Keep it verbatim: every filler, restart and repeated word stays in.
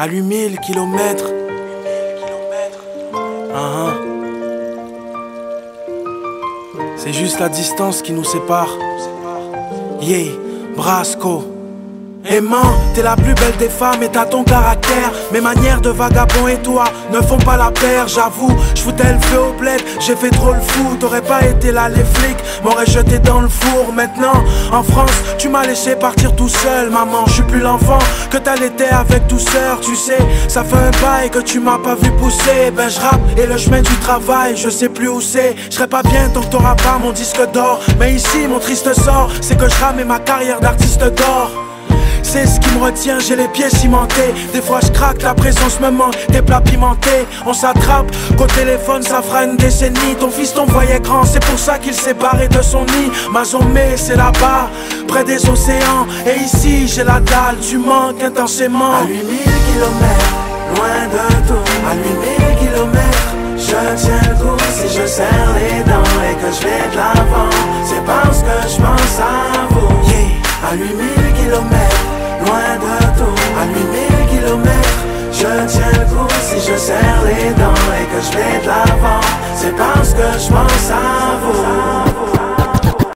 À lui mille kilomètres. Uh-huh. C'est juste la distance qui nous sépare. Yeah, Brasco. Aimant, t'es la plus belle des femmes et t'as ton caractère. Mes manières de vagabond et toi ne font pas la paire. J'avoue, j'foutais le feu au bled, j'ai fait trop le fou. T'aurais pas été là, les flics m'auraient jeté dans le four. Maintenant, en France, tu m'as laissé partir tout seul. Maman, je suis plus l'enfant que t'as l'été avec douceur. Tu sais, ça fait un bail que tu m'as pas vu pousser. Ben je rappe et le chemin du travail, je sais plus où c'est. Je serai pas bien tant que t'auras pas mon disque d'or. Mais ici, mon triste sort, c'est que je rame et ma carrière d'artiste d'or. C'est ce qui me retient, j'ai les pieds cimentés. Des fois je craque, la présence me manque, des plats pimentés. On s'attrape, qu'au téléphone ça fera une décennie. Ton fils t'en voyait grand, c'est pour ça qu'il s'est barré de son nid. Mazomé c'est là-bas, près des océans. Et ici j'ai la dalle, tu manques intensément. À lui mille kilomètres, loin de tout. À lui mille kilomètres, je tiens le coup. Si je serre les dents et que je vais de l'avant, c'est parce que je pense à vous. Yeah. À lui mille kilomètres, loin de tout. À lui mille kilomètres, je tiens le coup. Si je serre les dents et que je vais de l'avant, c'est parce que je pense à vous.